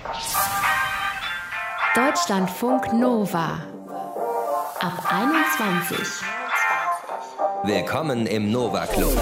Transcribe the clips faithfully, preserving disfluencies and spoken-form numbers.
Deutschlandfunk Nova ab einundzwanzig. Willkommen im Nova Club.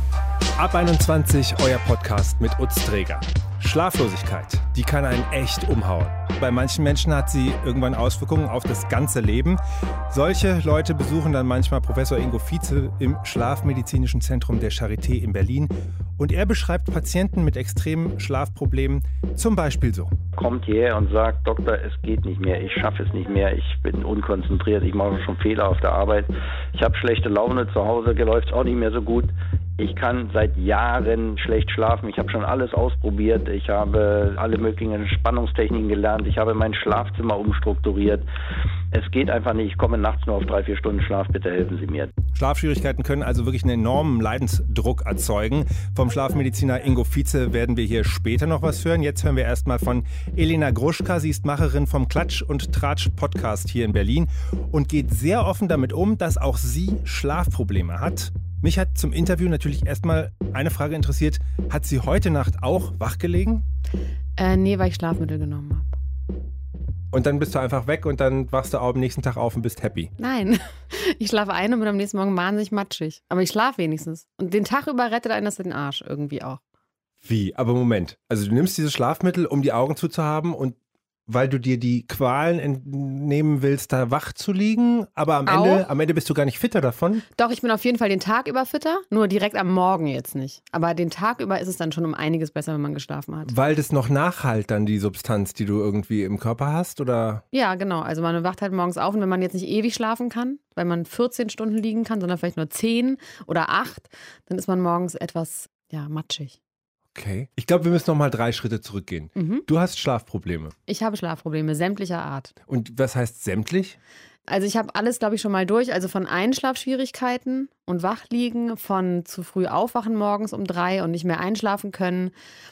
Ab einundzwanzig, euer Podcast mit Utz Träger. Schlaflosigkeit, die kann einen echt umhauen. Bei manchen Menschen hat sie irgendwann Auswirkungen auf das ganze Leben. Solche Leute besuchen dann manchmal Professor Ingo Vietze im Schlafmedizinischen Zentrum der Charité in Berlin. Und er beschreibt Patienten mit extremen Schlafproblemen zum Beispiel so. Kommt hierher und sagt, Doktor, es geht nicht mehr, ich schaffe es nicht mehr, ich bin unkonzentriert, ich mache schon Fehler auf der Arbeit, ich habe schlechte Laune zu Hause, läuft es auch nicht mehr so gut. Ich kann seit Jahren schlecht schlafen. Ich habe schon alles ausprobiert. Ich habe alle möglichen Entspannungstechniken gelernt. Ich habe mein Schlafzimmer umstrukturiert. Es geht einfach nicht. Ich komme nachts nur auf drei, vier Stunden Schlaf. Bitte helfen Sie mir. Schlafschwierigkeiten können also wirklich einen enormen Leidensdruck erzeugen. Vom Schlafmediziner Ingo Vietze werden wir hier später noch was hören. Jetzt hören wir erstmal von Elena Gruschka. Sie ist Macherin vom Klatsch und Tratsch Podcast hier in Berlin und geht sehr offen damit um, dass auch sie Schlafprobleme hat. Mich hat zum Interview natürlich erstmal eine Frage interessiert. Hat sie heute Nacht auch wach gelegen? Äh, nee, weil ich Schlafmittel genommen habe. Und dann bist du einfach weg und dann wachst du auch am nächsten Tag auf und bist happy? Nein, ich schlafe ein und bin am nächsten Morgen wahnsinnig matschig. Aber ich schlafe wenigstens. Und den Tag über rettet einen das den Arsch irgendwie auch. Wie? Aber Moment. Also du nimmst dieses Schlafmittel, um die Augen zuzuhaben und weil du dir die Qualen entnehmen willst, da wach zu liegen, aber am Ende, am Ende bist du gar nicht fitter davon? Doch, ich bin auf jeden Fall den Tag über fitter, nur direkt am Morgen jetzt nicht. Aber den Tag über ist es dann schon um einiges besser, wenn man geschlafen hat. Weil das noch nachhalt dann, die Substanz, die du irgendwie im Körper hast, oder? Ja, genau. Also man wacht halt morgens auf und wenn man jetzt nicht ewig schlafen kann, weil man vierzehn Stunden liegen kann, sondern vielleicht nur zehn oder acht, dann ist man morgens etwas, ja, matschig. Okay. Ich glaube, wir müssen noch mal drei Schritte zurückgehen. Mhm. Du hast Schlafprobleme. Ich habe Schlafprobleme, sämtlicher Art. Und was heißt sämtlich? Also ich habe alles, glaube ich, schon mal durch. Also von Einschlafschwierigkeiten und Wachliegen, von zu früh aufwachen morgens um drei und nicht mehr einschlafen können,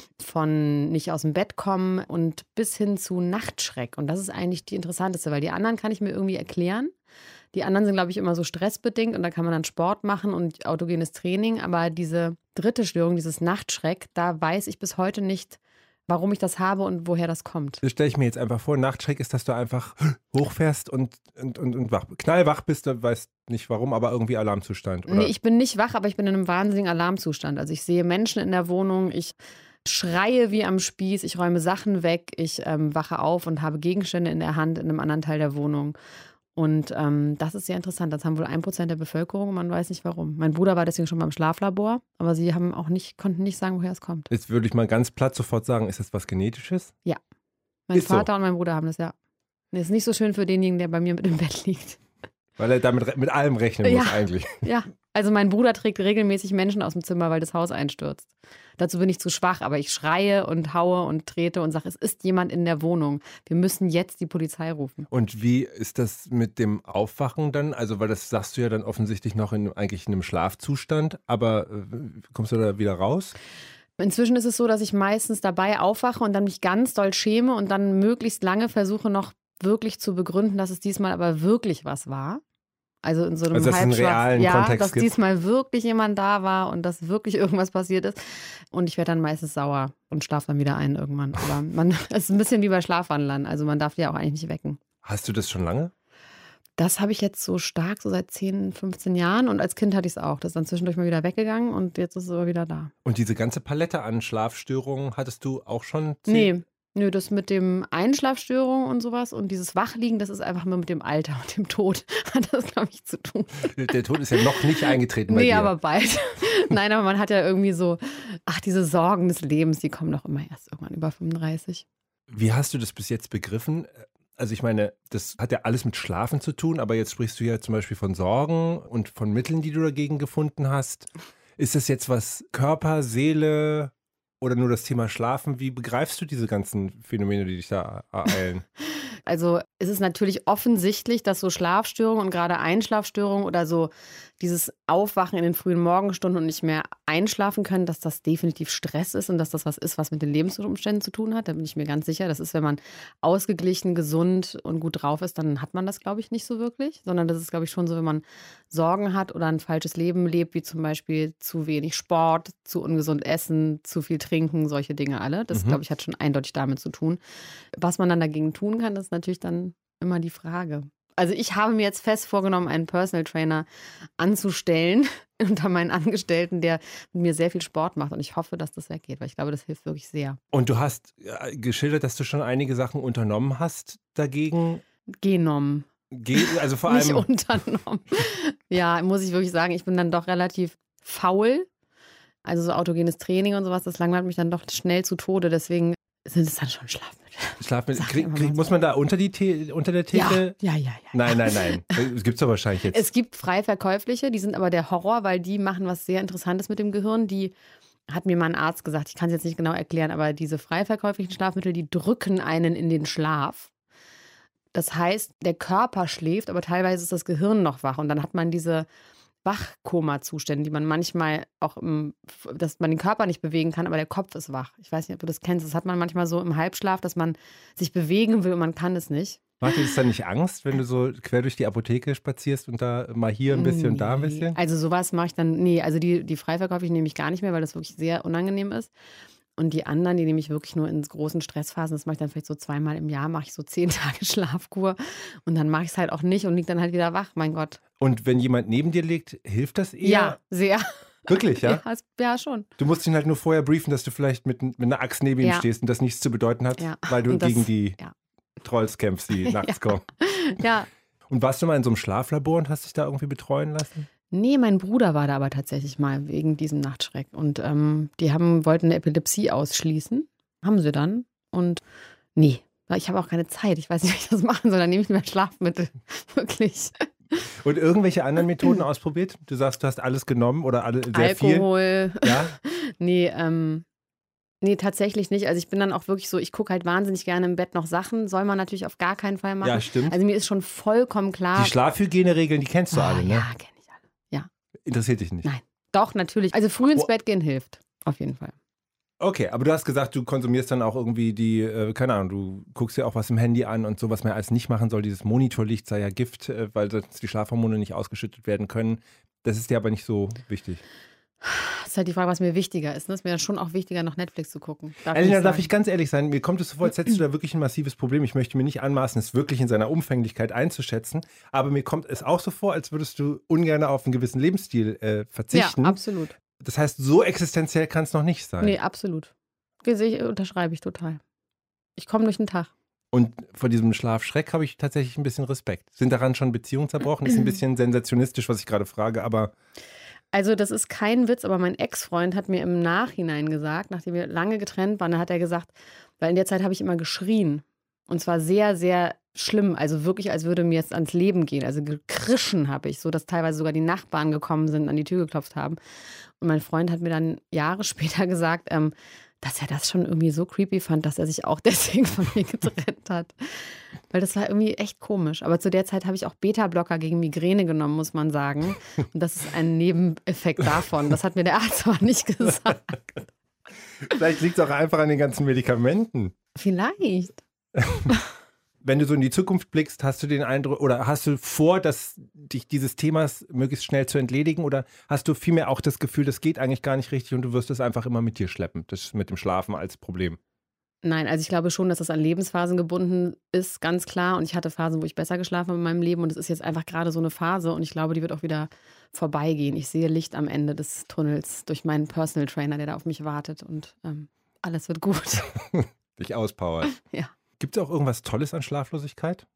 von nicht aus dem Bett kommen und bis hin zu Nachtschreck. Und das ist eigentlich die interessanteste, weil die anderen kann ich mir irgendwie erklären. Die anderen sind, glaube ich, immer so stressbedingt und da kann man dann Sport machen und autogenes Training. Aber diese dritte Störung, dieses Nachtschreck, da weiß ich bis heute nicht, warum ich das habe und woher das kommt. Das stelle ich mir jetzt einfach vor. Nachtschreck ist, dass du einfach hochfährst und, und, und, und wach, knallwach bist. Du weißt nicht warum, aber irgendwie Alarmzustand. Oder? Nee, ich bin nicht wach, aber ich bin in einem wahnsinnigen Alarmzustand. Also ich sehe Menschen in der Wohnung, ich schreie wie am Spieß, ich räume Sachen weg, ich ähm, wache auf und habe Gegenstände in der Hand in einem anderen Teil der Wohnung. Und ähm, das ist sehr interessant. Das haben wohl ein Prozent der Bevölkerung und man weiß nicht warum. Mein Bruder war deswegen schon beim Schlaflabor, aber sie haben auch nicht, konnten nicht sagen, woher es kommt. Jetzt würde ich mal ganz platt sofort sagen, ist das was Genetisches? Ja. Mein ist Vater so. Und mein Bruder haben das, ja. Das ist nicht so schön für denjenigen, der bei mir mit im Bett liegt. Weil er damit mit allem rechnen ja. muss eigentlich. Ja, also mein Bruder trägt regelmäßig Menschen aus dem Zimmer, weil das Haus einstürzt. Dazu bin ich zu schwach, aber ich schreie und haue und trete und sage, es ist jemand in der Wohnung. Wir müssen jetzt die Polizei rufen. Und wie ist das mit dem Aufwachen dann? Also, weil das sagst du ja dann offensichtlich noch in eigentlich in einem Schlafzustand, aber äh, kommst du da wieder raus? Inzwischen ist es so, dass ich meistens dabei aufwache und dann mich ganz doll schäme und dann möglichst lange versuche noch wirklich zu begründen, dass es diesmal aber wirklich was war. Also in so einem also, dass Halbschlaf, es einen realen ja, Kontext dass gibt. diesmal wirklich jemand da war und dass wirklich irgendwas passiert ist. Und ich werde dann meistens sauer und schlafe dann wieder ein irgendwann. Aber man, es ist ein bisschen wie bei Schlafwandlern. Also man darf die ja auch eigentlich nicht wecken. Hast du das schon lange? Das habe ich jetzt so stark, so seit zehn, fünfzehn Jahren. Und als Kind hatte ich es auch. Das ist dann zwischendurch mal wieder weggegangen und jetzt ist es aber wieder da. Und diese ganze Palette an Schlafstörungen hattest du auch schon? Nee. Nö, das mit dem Einschlafstörungen und sowas und dieses Wachliegen, das ist einfach nur mit dem Alter und dem Tod. Hat das, glaube ich, zu tun. Der Tod ist ja noch nicht eingetreten bei nee, dir. Nee, aber bald. Nein, aber man hat ja irgendwie so, ach, diese Sorgen des Lebens, die kommen doch immer erst irgendwann über fünfunddreißig. Wie hast du das bis jetzt begriffen? Also ich meine, das hat ja alles mit Schlafen zu tun, aber jetzt sprichst du ja zum Beispiel von Sorgen und von Mitteln, die du dagegen gefunden hast. Ist das jetzt was Körper, Seele oder nur das Thema Schlafen? Wie begreifst du diese ganzen Phänomene, die dich da ereilen? Also es ist natürlich offensichtlich, dass so Schlafstörungen und gerade Einschlafstörungen oder so dieses Aufwachen in den frühen Morgenstunden und nicht mehr einschlafen können, dass das definitiv Stress ist und dass das was ist, was mit den Lebensumständen zu tun hat. Da bin ich mir ganz sicher. Das ist, wenn man ausgeglichen, gesund und gut drauf ist, dann hat man das, glaube ich, nicht so wirklich. Sondern das ist, glaube ich, schon so, wenn man Sorgen hat oder ein falsches Leben lebt, wie zum Beispiel zu wenig Sport, zu ungesund essen, zu viel trinken, solche Dinge alle. Das, Mhm. glaube ich, hat schon eindeutig damit zu tun. Was man dann dagegen tun kann, das ist natürlich dann immer die Frage. Also ich habe mir jetzt fest vorgenommen, einen Personal Trainer anzustellen unter meinen Angestellten, der mit mir sehr viel Sport macht. Und ich hoffe, dass das weggeht, weil ich glaube, das hilft wirklich sehr. Und du hast äh, geschildert, dass du schon einige Sachen unternommen hast dagegen. Genommen. Ge also vor Nicht allem. unternommen. Ja, muss ich wirklich sagen, ich bin dann doch relativ faul. Also so autogenes Training und sowas, das langweilt mich dann doch schnell zu Tode. Deswegen sind es dann schon Schlafmittel. Schlafmittel. Sag Krieg, immer krieg, mal muss so. man da unter, die The unter der Ja, Theke? ja, ja, ja. Nein, nein, nein. Das gibt es doch wahrscheinlich jetzt. Es gibt frei verkäufliche, die sind aber der Horror, weil die machen was sehr Interessantes mit dem Gehirn. Die hat mir mal ein Arzt gesagt, ich kann es jetzt nicht genau erklären, aber diese frei verkäuflichen Schlafmittel, die drücken einen in den Schlaf. Das heißt, der Körper schläft, aber teilweise ist das Gehirn noch wach und dann hat man diese Wachkoma-Zustände, die man manchmal auch, im, dass man den Körper nicht bewegen kann, aber der Kopf ist wach. Ich weiß nicht, ob du das kennst. Das hat man manchmal so im Halbschlaf, dass man sich bewegen will und man kann es nicht. Macht dir das dann nicht Angst, wenn du so quer durch die Apotheke spazierst und da mal hier ein bisschen und da ein bisschen? Nee. Also sowas mache ich dann, nee, also die, die Freiverkäufe nehme ich gar nicht mehr, weil das wirklich sehr unangenehm ist. Und die anderen, die nehme ich wirklich nur in großen Stressphasen. Das mache ich dann vielleicht so zweimal im Jahr, mache ich so zehn Tage Schlafkur. Und dann mache ich es halt auch nicht und liege dann halt wieder wach, mein Gott. Und wenn jemand neben dir liegt, hilft das eher? Ja, sehr. Wirklich, ja? Ja, es- ja schon. Du musst ihn halt nur vorher briefen, dass du vielleicht mit, mit einer Axt neben ihm Ja. stehst und das nichts zu bedeuten hat, Ja. weil du Und das- gegen die ja. Trolls kämpfst, die nachts kommen. Ja. Und warst du mal in so einem Schlaflabor und hast dich da irgendwie betreuen lassen? Nee, mein Bruder war da aber tatsächlich mal wegen diesem Nachtschreck. Und ähm, die haben, wollten eine Epilepsie ausschließen. Haben sie dann. Und nee, weil ich habe auch keine Zeit. Ich weiß nicht, wie ich das machen soll. Dann nehme ich mir Schlafmittel. Wirklich. Und irgendwelche anderen Methoden ausprobiert? Du sagst, du hast alles genommen oder alle, sehr Alkohol. viel? Ja. Nee, ähm, nee, tatsächlich nicht. Also ich bin dann auch wirklich so, ich gucke halt wahnsinnig gerne im Bett noch Sachen. Soll man natürlich auf gar keinen Fall machen. Ja, stimmt. Also mir ist schon vollkommen klar. Die Schlafhygieneregeln, die kennst du Ah, alle, ne? Ja, kenne ich alle. Interessiert dich nicht? Nein. Doch, natürlich. Also früh ins Oh. Bett gehen hilft. Auf jeden Fall. Okay, aber du hast gesagt, du konsumierst dann auch irgendwie die, äh, keine Ahnung, du guckst dir auch was im Handy an und so, was man als nicht machen soll. Dieses Monitorlicht sei ja Gift, äh, weil sonst die Schlafhormone nicht ausgeschüttet werden können. Das ist dir aber nicht so wichtig. Das ist halt die Frage, was mir wichtiger ist. Ne? Es ist mir dann schon auch wichtiger, noch Netflix zu gucken. Darf Elena, ich darf sagen. ich ganz ehrlich sein, mir kommt es so vor, als hättest du da wirklich ein massives Problem. Ich möchte mir nicht anmaßen, es wirklich in seiner Umfänglichkeit einzuschätzen, aber mir kommt es auch so vor, als würdest du ungern auf einen gewissen Lebensstil äh, verzichten. Ja, absolut. Das heißt, so existenziell kann es noch nicht sein. Nee, absolut. Das sehe ich- unterschreibe ich total. Ich komme durch den Tag. Und vor diesem Schlafschreck habe ich tatsächlich ein bisschen Respekt. Sind daran schon Beziehungen zerbrochen? Ist ein bisschen sensationistisch, was ich gerade frage, aber Also das ist kein Witz, aber mein Ex-Freund hat mir im Nachhinein gesagt, nachdem wir lange getrennt waren, da hat er gesagt, weil in der Zeit habe ich immer geschrien. Und zwar sehr, sehr schlimm. Also wirklich, als würde mir jetzt ans Leben gehen. Also gekrischen habe ich, so dass teilweise sogar die Nachbarn gekommen sind, an die Tür geklopft haben. Und mein Freund hat mir dann Jahre später gesagt, ähm, dass er das schon irgendwie so creepy fand, dass er sich auch deswegen von mir getrennt hat. Weil das war irgendwie echt komisch. Aber zu der Zeit habe ich auch Beta-Blocker gegen Migräne genommen, muss man sagen. Und das ist ein Nebeneffekt davon. Das hat mir der Arzt aber nicht gesagt. vielleicht liegt es auch einfach an den ganzen Medikamenten. Vielleicht. Wenn du so in die Zukunft blickst, hast du den Eindruck oder hast du vor, dass dich dieses Themas möglichst schnell zu entledigen oder hast du vielmehr auch das Gefühl, das geht eigentlich gar nicht richtig und du wirst es einfach immer mit dir schleppen, das mit dem Schlafen als Problem? Nein, also ich glaube schon, dass das an Lebensphasen gebunden ist, ganz klar. Und ich hatte Phasen, wo ich besser geschlafen habe in meinem Leben. Und es ist jetzt einfach gerade so eine Phase. Und ich glaube, die wird auch wieder vorbeigehen. Ich sehe Licht am Ende des Tunnels durch meinen Personal Trainer, der da auf mich wartet. Und ähm, alles wird gut. Dich auspowert. Ja. Gibt es auch irgendwas Tolles an Schlaflosigkeit?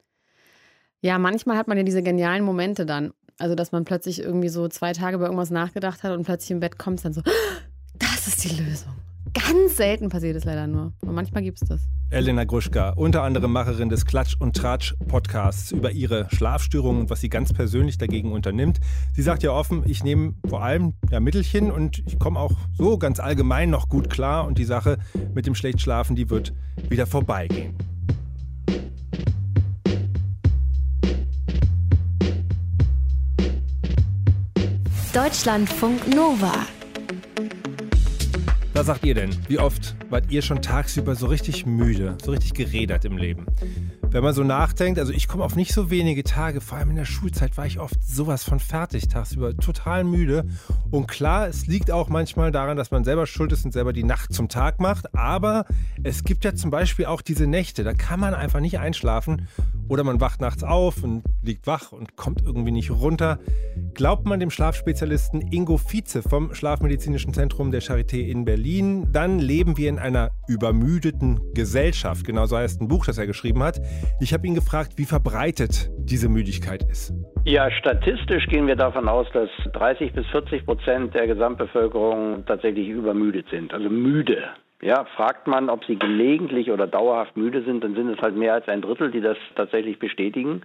Ja, manchmal hat man ja diese genialen Momente dann. Also, dass man plötzlich irgendwie so zwei Tage über irgendwas nachgedacht hat und plötzlich im Bett kommt, dann so, das ist die Lösung. Ganz selten passiert es leider nur. Aber manchmal gibt es das. Elena Gruschka, unter anderem Macherin des Klatsch und Tratsch Podcasts über ihre Schlafstörungen und was sie ganz persönlich dagegen unternimmt. Sie sagt ja offen, ich nehme vor allem ja, Mittelchen und ich komme auch so ganz allgemein noch gut klar und die Sache mit dem Schlechtschlafen, die wird wieder vorbeigehen. Deutschlandfunk Nova. Was sagt ihr denn? Wie oft wart ihr schon tagsüber so richtig müde, so richtig gerädert im Leben? Wenn man so nachdenkt, also ich komme auf nicht so wenige Tage, vor allem in der Schulzeit war ich oft sowas von fertig tagsüber, total müde. Und klar, es liegt auch manchmal daran, dass man selber schuld ist und selber die Nacht zum Tag macht. Aber es gibt ja zum Beispiel auch diese Nächte, da kann man einfach nicht einschlafen. Oder man wacht nachts auf und liegt wach und kommt irgendwie nicht runter. Glaubt man dem Schlafspezialisten Ingo Vize vom Schlafmedizinischen Zentrum der Charité in Berlin, dann leben wir in einer übermüdeten Gesellschaft. Genau so heißt ein Buch, das er geschrieben hat. Ich habe ihn gefragt, wie verbreitet diese Müdigkeit ist. Ja, statistisch gehen wir davon aus, dass dreißig bis vierzig Prozent der Gesamtbevölkerung tatsächlich übermüdet sind, also müde. Ja, fragt man, ob sie gelegentlich oder dauerhaft müde sind, dann sind es halt mehr als ein Drittel, die das tatsächlich bestätigen.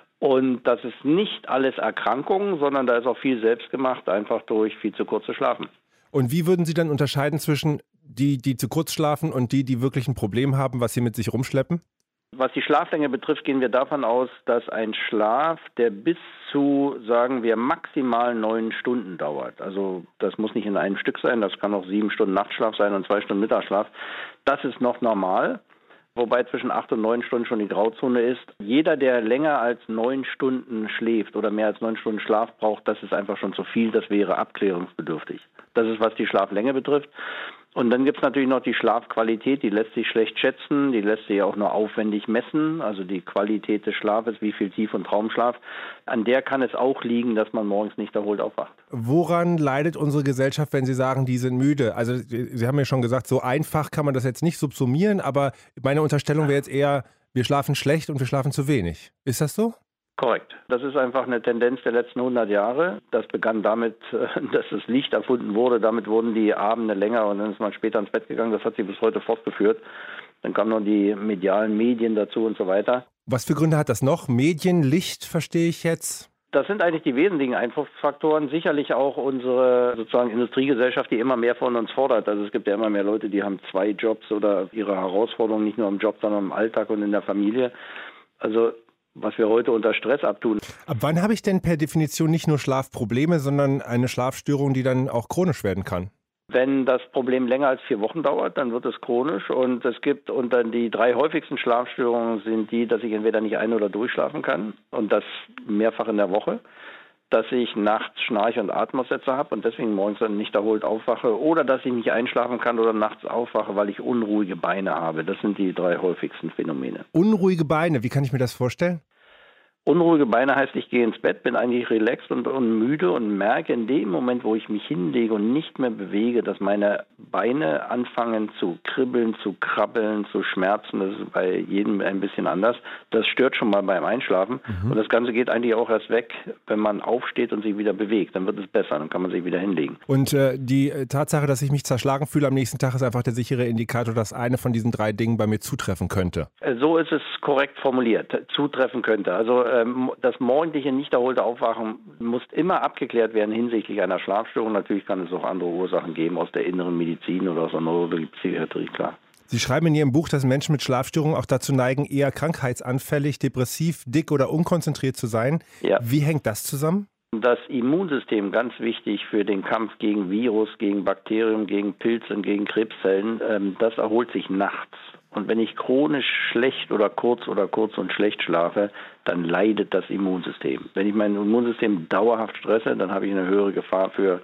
Und das ist nicht alles Erkrankungen, sondern da ist auch viel selbst gemacht, einfach durch viel zu kurzes Schlafen. Und wie würden Sie dann unterscheiden zwischen die, die zu kurz schlafen und die, die wirklich ein Problem haben, was sie mit sich rumschleppen? Was die Schlaflänge betrifft, gehen wir davon aus, dass ein Schlaf, der bis zu, sagen wir, maximal neun Stunden dauert. Also das muss nicht in einem Stück sein, das kann auch sieben Stunden Nachtschlaf sein und zwei Stunden Mittagsschlaf. Das ist noch normal, wobei zwischen acht und neun Stunden schon die Grauzone ist. Jeder, der länger als neun Stunden schläft oder mehr als neun Stunden Schlaf braucht, das ist einfach schon zu viel, das wäre abklärungsbedürftig. Das ist, was die Schlaflänge betrifft. Und dann gibt es natürlich noch die Schlafqualität, die lässt sich schlecht schätzen, die lässt sich auch nur aufwendig messen, also die Qualität des Schlafes, wie viel Tief- und Traumschlaf. An der kann es auch liegen, dass man morgens nicht erholt aufwacht. Woran leidet unsere Gesellschaft, wenn Sie sagen, die sind müde? Also Sie haben ja schon gesagt, so einfach kann man das jetzt nicht subsumieren, aber meine Unterstellung wäre jetzt eher, wir schlafen schlecht und wir schlafen zu wenig. Ist das so? Korrekt. Das ist einfach eine Tendenz der letzten hundert Jahre. Das begann damit, dass das Licht erfunden wurde. Damit wurden die Abende länger und dann ist man später ins Bett gegangen. Das hat sich bis heute fortgeführt. Dann kamen noch die medialen Medien dazu und so weiter. Was für Gründe hat das noch? Medien, Licht, verstehe ich jetzt? Das sind eigentlich die wesentlichen Einflussfaktoren. Sicherlich auch unsere sozusagen Industriegesellschaft, die immer mehr von uns fordert. Also es gibt ja immer mehr Leute, die haben zwei Jobs oder ihre Herausforderungen nicht nur im Job, sondern im Alltag und in der Familie. Also was wir heute unter Stress abtun. Ab wann habe ich denn per Definition nicht nur Schlafprobleme, sondern eine Schlafstörung, die dann auch chronisch werden kann? Wenn das Problem länger als vier Wochen dauert, dann wird es chronisch. Und es gibt unter die drei häufigsten Schlafstörungen sind die, dass ich entweder nicht ein- oder durchschlafen kann und das mehrfach in der Woche, dass ich nachts Schnarch- und Atemaussetzer habe und deswegen morgens dann nicht erholt aufwache oder dass ich nicht einschlafen kann oder nachts aufwache, weil ich unruhige Beine habe. Das sind die drei häufigsten Phänomene. Unruhige Beine, wie kann ich mir das vorstellen? Unruhige Beine heißt, ich gehe ins Bett, bin eigentlich relaxed und, und müde und merke in dem Moment, wo ich mich hinlege und nicht mehr bewege, dass meine Beine anfangen zu kribbeln, zu krabbeln, zu schmerzen. Das ist bei jedem ein bisschen anders. Das stört schon mal beim Einschlafen. Mhm. Und das Ganze geht eigentlich auch erst weg, wenn man aufsteht und sich wieder bewegt. Dann wird es besser, dann kann man sich wieder hinlegen. Und äh, die Tatsache, dass ich mich zerschlagen fühle am nächsten Tag, ist einfach der sichere Indikator, dass eine von diesen drei Dingen bei mir zutreffen könnte. So ist es korrekt formuliert, zutreffen könnte. Also das morgendliche, nicht erholte Aufwachen muss immer abgeklärt werden hinsichtlich einer Schlafstörung. Natürlich kann es auch andere Ursachen geben aus der inneren Medizin oder aus der Neuropsychiatrie, klar. Sie schreiben in Ihrem Buch, dass Menschen mit Schlafstörungen auch dazu neigen, eher krankheitsanfällig, depressiv, dick oder unkonzentriert zu sein. Ja. Wie hängt das zusammen? Das Immunsystem, ganz wichtig für den Kampf gegen Virus, gegen Bakterien, gegen Pilze und gegen Krebszellen, das erholt sich nachts. Und wenn ich chronisch schlecht oder kurz oder kurz und schlecht schlafe, dann leidet das Immunsystem. Wenn ich mein Immunsystem dauerhaft stresse, dann habe ich eine höhere Gefahr für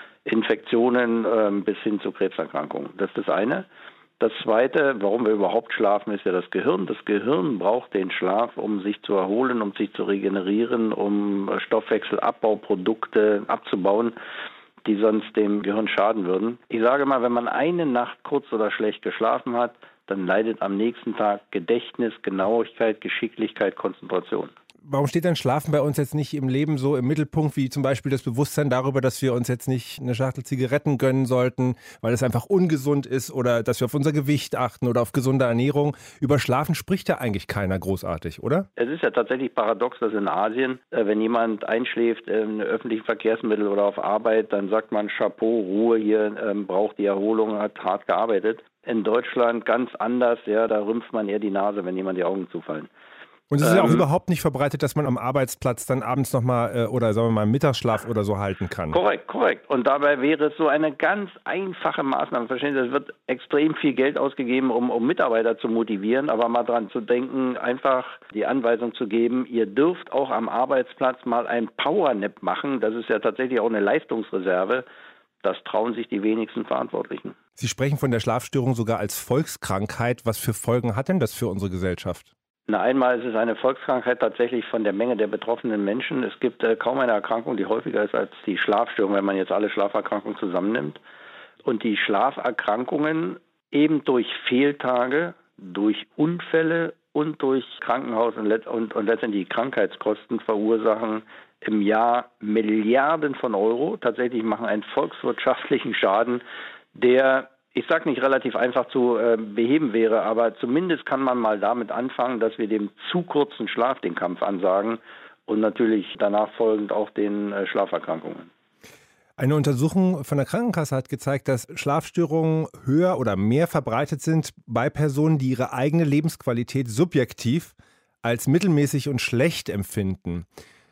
Infektionen äh, bis hin zu Krebserkrankungen. Das ist das eine. Das zweite, warum wir überhaupt schlafen, ist ja das Gehirn. Das Gehirn braucht den Schlaf, um sich zu erholen, um sich zu regenerieren, um Stoffwechselabbauprodukte abzubauen, die sonst dem Gehirn schaden würden. Ich sage mal, wenn man eine Nacht kurz oder schlecht geschlafen hat, dann leidet am nächsten Tag Gedächtnis, Genauigkeit, Geschicklichkeit, Konzentration. Warum steht denn Schlafen bei uns jetzt nicht im Leben so im Mittelpunkt, wie zum Beispiel das Bewusstsein darüber, dass wir uns jetzt nicht eine Schachtel Zigaretten gönnen sollten, weil es einfach ungesund ist oder dass wir auf unser Gewicht achten oder auf gesunde Ernährung? Über Schlafen spricht ja eigentlich keiner großartig, oder? Es ist ja tatsächlich paradox, dass in Asien, wenn jemand einschläft in öffentlichen Verkehrsmitteln oder auf Arbeit, dann sagt man Chapeau, Ruhe, hier ähm, braucht die Erholung, hat hart gearbeitet. In Deutschland ganz anders, ja, da rümpft man eher die Nase, wenn jemand die Augen zufallen. Und es ist ja auch Ähm, überhaupt nicht verbreitet, dass man am Arbeitsplatz dann abends nochmal äh, oder sagen wir mal Mittagsschlaf oder so halten kann. Korrekt, korrekt. Und dabei wäre es so eine ganz einfache Maßnahme. Verstehen Sie, es wird extrem viel Geld ausgegeben, um, um Mitarbeiter zu motivieren, aber mal dran zu denken, einfach die Anweisung zu geben, ihr dürft auch am Arbeitsplatz mal ein Powernap machen. Das ist ja tatsächlich auch eine Leistungsreserve. Das trauen sich die wenigsten Verantwortlichen. Sie sprechen von der Schlafstörung sogar als Volkskrankheit. Was für Folgen hat denn das für unsere Gesellschaft? Na, einmal ist es eine Volkskrankheit tatsächlich von der Menge der betroffenen Menschen. Es gibt äh, kaum eine Erkrankung, die häufiger ist als die Schlafstörung, wenn man jetzt alle Schlaferkrankungen zusammennimmt. Und die Schlaferkrankungen eben durch Fehltage, durch Unfälle und durch Krankenhaus und, let- und, und letztendlich Krankheitskosten verursachen im Jahr Milliarden von Euro. Tatsächlich machen einen volkswirtschaftlichen Schaden, der, ich sage nicht relativ einfach zu äh, beheben wäre, aber zumindest kann man mal damit anfangen, dass wir dem zu kurzen Schlaf den Kampf ansagen und natürlich danach folgend auch den äh, Schlaferkrankungen. Eine Untersuchung von der Krankenkasse hat gezeigt, dass Schlafstörungen höher oder mehr verbreitet sind bei Personen, die ihre eigene Lebensqualität subjektiv als mittelmäßig und schlecht empfinden.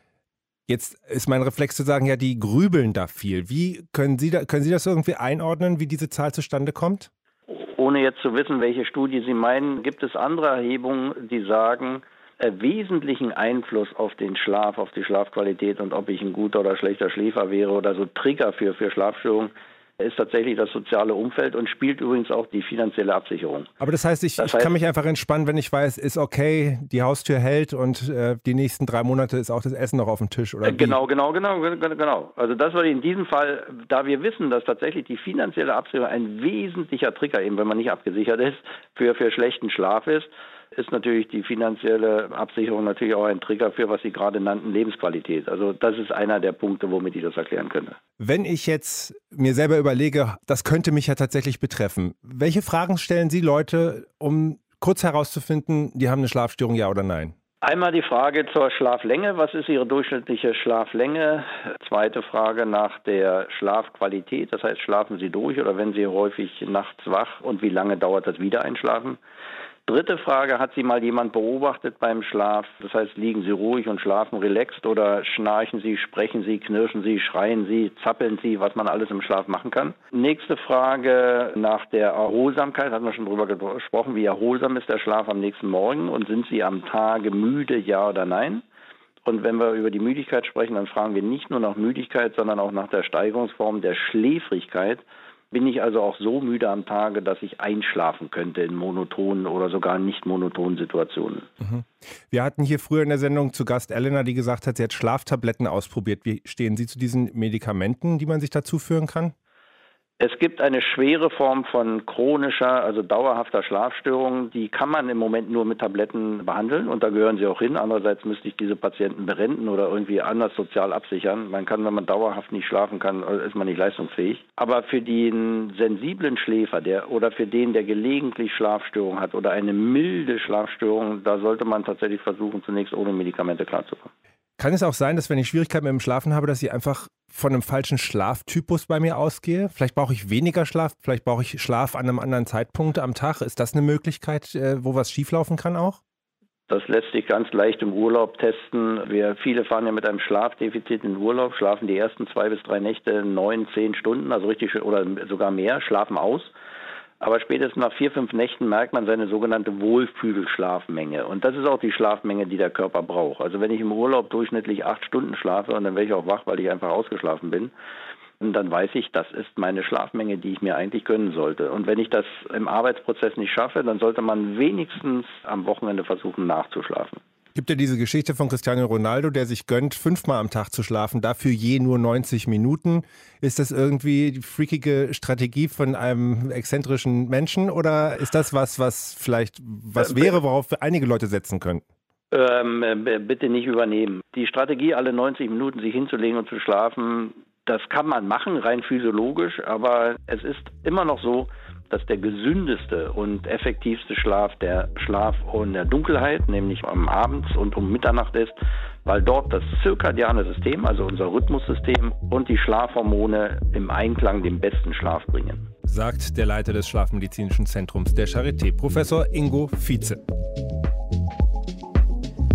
Jetzt ist mein Reflex zu sagen, ja, die grübeln da viel. Wie können Sie, da, können Sie das irgendwie einordnen, wie diese Zahl zustande kommt? Ohne jetzt zu wissen, welche Studie Sie meinen, gibt es andere Erhebungen, die sagen, äh, wesentlichen Einfluss auf den Schlaf, auf die Schlafqualität und ob ich ein guter oder schlechter Schläfer wäre oder so Trigger für, für Schlafstörungen, ist tatsächlich das soziale Umfeld und spielt übrigens auch die finanzielle Absicherung. Aber das heißt, ich, Das ich heißt, kann mich einfach entspannen, wenn ich weiß, ist okay, die Haustür hält und äh, die nächsten drei Monate ist auch das Essen noch auf dem Tisch, oder wie? Genau, genau, genau, genau. Also das war in diesem Fall, da wir wissen, dass tatsächlich die finanzielle Absicherung ein wesentlicher Trigger, eben wenn man nicht abgesichert ist, für, für schlechten Schlaf ist, ist natürlich die finanzielle Absicherung natürlich auch ein Trigger für, was Sie gerade nannten, Lebensqualität. Also das ist einer der Punkte, womit ich das erklären könnte. Wenn ich jetzt mir selber überlege, das könnte mich ja tatsächlich betreffen, welche Fragen stellen Sie Leute, um kurz herauszufinden, die haben eine Schlafstörung, ja oder nein? Einmal die Frage zur Schlaflänge. Was ist Ihre durchschnittliche Schlaflänge? Zweite Frage nach der Schlafqualität. Das heißt, schlafen Sie durch oder werden Sie häufig nachts wach und wie lange dauert das Wiedereinschlafen? Dritte Frage, hat Sie mal jemand beobachtet beim Schlaf? Das heißt, liegen Sie ruhig und schlafen relaxed oder schnarchen Sie, sprechen Sie, knirschen Sie, schreien Sie, zappeln Sie, was man alles im Schlaf machen kann? Nächste Frage nach der Erholsamkeit, hatten wir schon drüber gesprochen. Wie erholsam ist der Schlaf am nächsten Morgen und sind Sie am Tage müde, ja oder nein? Und wenn wir über die Müdigkeit sprechen, dann fragen wir nicht nur nach Müdigkeit, sondern auch nach der Steigerungsform der Schläfrigkeit. Bin ich also auch so müde am Tage, dass ich einschlafen könnte in monotonen oder sogar nicht monotonen Situationen. Mhm. Wir hatten hier früher in der Sendung zu Gast Elena, die gesagt hat, sie hat Schlaftabletten ausprobiert. Wie stehen Sie zu diesen Medikamenten, die man sich dazu führen kann? Es gibt eine schwere Form von chronischer, also dauerhafter Schlafstörung. Die kann man im Moment nur mit Tabletten behandeln und da gehören sie auch hin. Andererseits müsste ich diese Patienten berenten oder irgendwie anders sozial absichern. Man kann, wenn man dauerhaft nicht schlafen kann, ist man nicht leistungsfähig. Aber für den sensiblen Schläfer der oder für den, der gelegentlich Schlafstörung hat oder eine milde Schlafstörung, da sollte man tatsächlich versuchen, zunächst ohne Medikamente klarzukommen. Kann es auch sein, dass wenn ich Schwierigkeiten mit dem Schlafen habe, dass ich einfach von einem falschen Schlaftypus bei mir ausgehe? Vielleicht brauche ich weniger Schlaf, vielleicht brauche ich Schlaf an einem anderen Zeitpunkt am Tag. Ist das eine Möglichkeit, wo was schieflaufen kann auch? Das lässt sich ganz leicht im Urlaub testen. Wir, viele fahren ja mit einem Schlafdefizit in den Urlaub, schlafen die ersten zwei bis drei Nächte neun, zehn Stunden, also richtig oder sogar mehr, schlafen aus. Aber spätestens nach vier, fünf Nächten merkt man seine sogenannte Wohlfühlschlafmenge. Und das ist auch die Schlafmenge, die der Körper braucht. Also wenn ich im Urlaub durchschnittlich acht Stunden schlafe und dann werde ich auch wach, weil ich einfach ausgeschlafen bin, dann weiß ich, das ist meine Schlafmenge, die ich mir eigentlich gönnen sollte. Und wenn ich das im Arbeitsprozess nicht schaffe, dann sollte man wenigstens am Wochenende versuchen, nachzuschlafen. Gibt ja diese Geschichte von Cristiano Ronaldo, der sich gönnt, fünfmal am Tag zu schlafen, dafür je nur neunzig Minuten. Ist das irgendwie die freakige Strategie von einem exzentrischen Menschen oder ist das was, was vielleicht was wäre, worauf einige Leute setzen könnten? Ähm, bitte nicht übernehmen. Die Strategie, alle neunzig Minuten sich hinzulegen und zu schlafen, das kann man machen, rein physiologisch, aber es ist immer noch so, dass der gesündeste und effektivste Schlaf der Schlaf in der Dunkelheit, nämlich am Abend und um Mitternacht ist, weil dort das zirkadiane System, also unser Rhythmussystem und die Schlafhormone im Einklang den besten Schlaf bringen. Sagt der Leiter des Schlafmedizinischen Zentrums der Charité, Professor Ingo Vietze.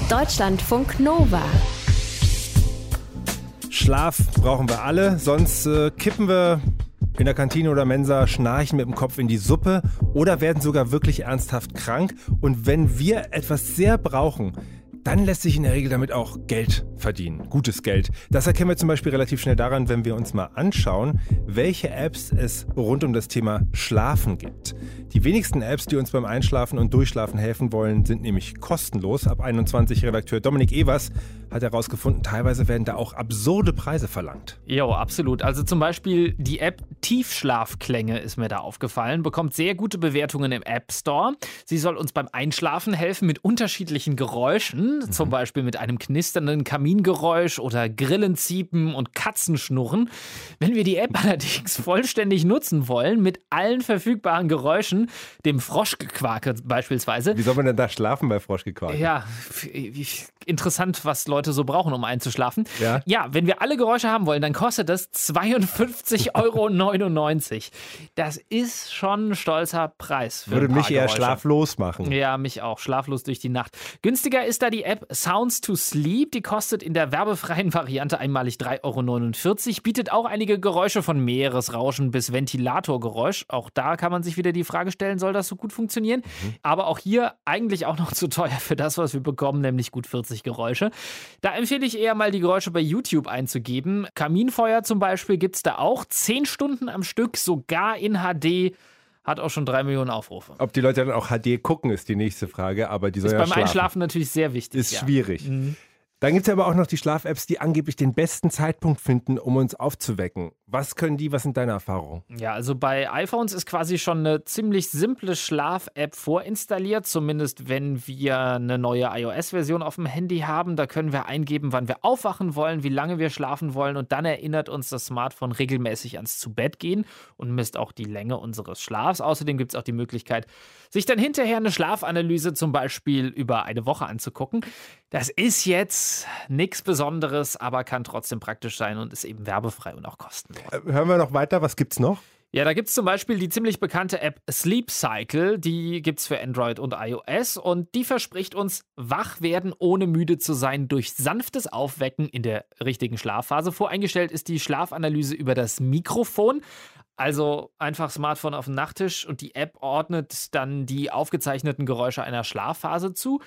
Deutschlandfunk Nova. Schlaf brauchen wir alle, sonst äh, kippen wir in der Kantine oder Mensa, schnarchen mit dem Kopf in die Suppe oder werden sogar wirklich ernsthaft krank. Und wenn wir etwas sehr brauchen, dann lässt sich in der Regel damit auch Geld verdienen. Gutes Geld. Das erkennen wir zum Beispiel relativ schnell daran, wenn wir uns mal anschauen, welche Apps es rund um das Thema Schlafen gibt. Die wenigsten Apps, die uns beim Einschlafen und Durchschlafen helfen wollen, sind nämlich kostenlos. Ab einundzwanzig Redakteur Dominik Evers hat herausgefunden, teilweise werden da auch absurde Preise verlangt. Jo, absolut. Also zum Beispiel die App Tiefschlafklänge ist mir da aufgefallen, bekommt sehr gute Bewertungen im App Store. Sie soll uns beim Einschlafen helfen mit unterschiedlichen Geräuschen, mhm. zum Beispiel mit einem knisternden Kamingeräusch oder Grillenziepen und Katzenschnurren. Wenn wir die App allerdings vollständig nutzen wollen, mit allen verfügbaren Geräuschen, dem Froschgequake beispielsweise. Wie soll man denn da schlafen bei Froschgequake? Ja, interessant, was Leute so brauchen, um einzuschlafen. Ja, ja, wenn wir alle Geräusche haben wollen, dann kostet das zweiundfünfzig Euro neunundneunzig. Das ist schon ein stolzer Preis für Würde ein paar mich eher Geräusche. Schlaflos machen. Ja, mich auch. Schlaflos durch die Nacht. Günstiger ist da die App Sounds to Sleep. Die kostet in der werbefreien Variante einmalig drei Euro neunundvierzig. Bietet auch einige Geräusche von Meeresrauschen bis Ventilatorgeräusch. Auch da kann man sich wieder die Frage stellen, soll das so gut funktionieren? Mhm. Aber auch hier eigentlich auch noch zu teuer für das, was wir bekommen, nämlich gut vierzig Geräusche. Da empfehle ich eher mal die Geräusche bei YouTube einzugeben. Kaminfeuer zum Beispiel gibt es da auch. Zehn Stunden am Stück, sogar in H D. Hat auch schon drei Millionen Aufrufe. Ob die Leute dann auch H D gucken, ist die nächste Frage. Aber die soll ist ja beim schlafen. Einschlafen natürlich sehr wichtig. Ist ja. schwierig. Mhm. Dann gibt es aber auch noch die Schlaf-Apps, die angeblich den besten Zeitpunkt finden, um uns aufzuwecken. Was können die? Was sind deine Erfahrungen? Ja, also bei iPhones ist quasi schon eine ziemlich simple Schlaf-App vorinstalliert, zumindest wenn wir eine neue iOS-Version auf dem Handy haben. Da können wir eingeben, wann wir aufwachen wollen, wie lange wir schlafen wollen und dann erinnert uns das Smartphone regelmäßig ans Zubettgehen und misst auch die Länge unseres Schlafs. Außerdem gibt es auch die Möglichkeit, sich dann hinterher eine Schlafanalyse zum Beispiel über eine Woche anzugucken. Das ist jetzt nichts Besonderes, aber kann trotzdem praktisch sein und ist eben werbefrei und auch kostenlos. Hören wir noch weiter, was gibt's noch? Ja, da gibt es zum Beispiel die ziemlich bekannte App Sleep Cycle, die gibt es für Android und iOS und die verspricht uns wach werden, ohne müde zu sein, durch sanftes Aufwecken in der richtigen Schlafphase. Voreingestellt ist die Schlafanalyse über das Mikrofon. Also einfach Smartphone auf den Nachttisch und die App ordnet dann die aufgezeichneten Geräusche einer Schlafphase zu.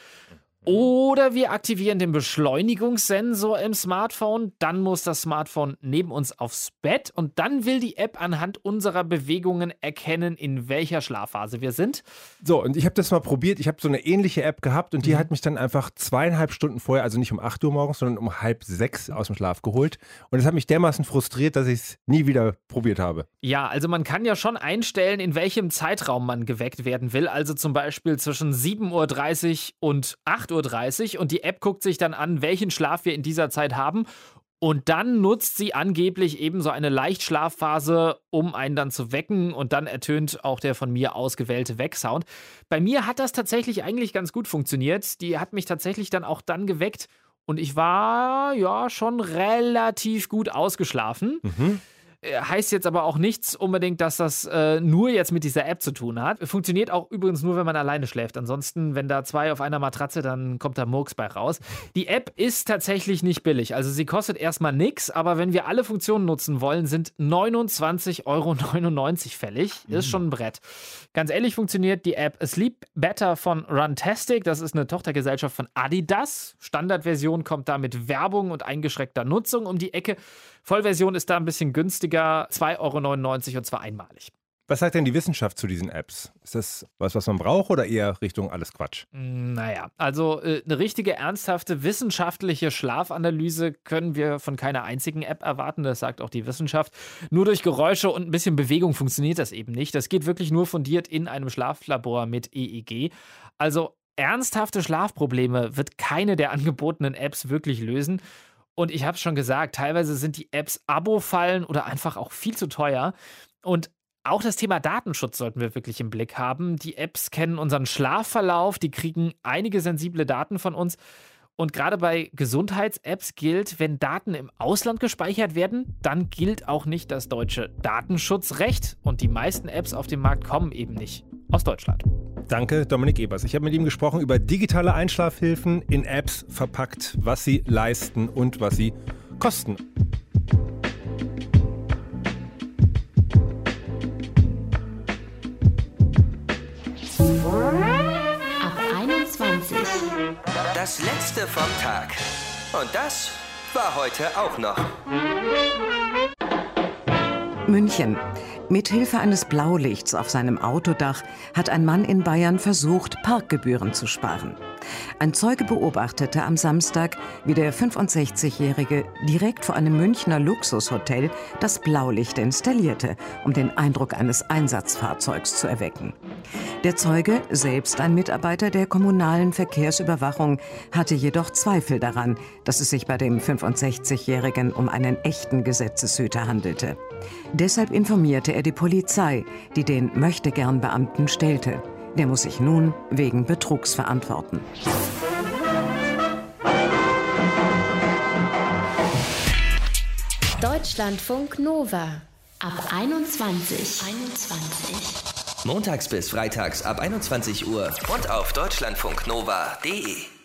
Oder wir aktivieren den Beschleunigungssensor im Smartphone, dann muss das Smartphone neben uns aufs Bett und dann will die App anhand unserer Bewegungen erkennen, in welcher Schlafphase wir sind. So, und ich habe das mal probiert, ich habe so eine ähnliche App gehabt und die mhm. hat mich dann einfach zweieinhalb Stunden vorher, also nicht um acht Uhr morgens, sondern um halb sechs aus dem Schlaf geholt und das hat mich dermaßen frustriert, dass ich es nie wieder probiert habe. Ja, also man kann ja schon einstellen, in welchem Zeitraum man geweckt werden will, also zum Beispiel zwischen sieben Uhr dreißig und acht Uhr dreißig und die App guckt sich dann an, welchen Schlaf wir in dieser Zeit haben und dann nutzt sie angeblich eben so eine Leichtschlafphase, um einen dann zu wecken und dann ertönt auch der von mir ausgewählte Wecksound. Bei mir hat das tatsächlich eigentlich ganz gut funktioniert. Die hat mich tatsächlich dann auch dann geweckt und ich war ja schon relativ gut ausgeschlafen. Mhm. Heißt jetzt aber auch nichts unbedingt, dass das äh, nur jetzt mit dieser App zu tun hat. Funktioniert auch übrigens nur, wenn man alleine schläft. Ansonsten, wenn da zwei auf einer Matratze, dann kommt da Murks bei raus. Die App ist tatsächlich nicht billig. Also sie kostet erstmal nichts, aber wenn wir alle Funktionen nutzen wollen, sind neunundzwanzig Euro neunundneunzig fällig. Mhm. Ist schon ein Brett. Ganz ehrlich funktioniert die App Sleep Better von Runtastic. Das ist eine Tochtergesellschaft von Adidas. Standardversion kommt da mit Werbung und eingeschränkter Nutzung um die Ecke. Vollversion ist da ein bisschen günstiger, zwei Euro neunundneunzig und zwar einmalig. Was sagt denn die Wissenschaft zu diesen Apps? Ist das was, was man braucht oder eher Richtung alles Quatsch? Naja, also äh, eine richtige, ernsthafte wissenschaftliche Schlafanalyse können wir von keiner einzigen App erwarten, das sagt auch die Wissenschaft. Nur durch Geräusche und ein bisschen Bewegung funktioniert das eben nicht. Das geht wirklich nur fundiert in einem Schlaflabor mit E E G. Also ernsthafte Schlafprobleme wird keine der angebotenen Apps wirklich lösen. Und ich habe es schon gesagt, teilweise sind die Apps Abo-Fallen oder einfach auch viel zu teuer. Und auch das Thema Datenschutz sollten wir wirklich im Blick haben. Die Apps kennen unseren Schlafverlauf, die kriegen einige sensible Daten von uns. Und gerade bei Gesundheits-Apps gilt, wenn Daten im Ausland gespeichert werden, dann gilt auch nicht das deutsche Datenschutzrecht. Und die meisten Apps auf dem Markt kommen eben nicht aus Deutschland. Danke, Dominik Ebers. Ich habe mit ihm gesprochen über digitale Einschlafhilfen in Apps verpackt, was sie leisten und was sie kosten. Ab einundzwanzig. Das letzte vom Tag. Und das war heute auch noch. München. Mithilfe eines Blaulichts auf seinem Autodach hat ein Mann in Bayern versucht, Parkgebühren zu sparen. Ein Zeuge beobachtete am Samstag, wie der fünfundsechzigjährige direkt vor einem Münchner Luxushotel das Blaulicht installierte, um den Eindruck eines Einsatzfahrzeugs zu erwecken. Der Zeuge, selbst ein Mitarbeiter der kommunalen Verkehrsüberwachung, hatte jedoch Zweifel daran, dass es sich bei dem fünfundsechzigjährigen um einen echten Gesetzeshüter handelte. Deshalb informierte er die Polizei, die den Möchtegern-Beamten stellte. Der muss sich nun wegen Betrugs verantworten. Deutschlandfunk Nova. Ab einundzwanzig. einundzwanzig. Montags bis freitags ab einundzwanzig Uhr und auf deutschlandfunknova punkt de.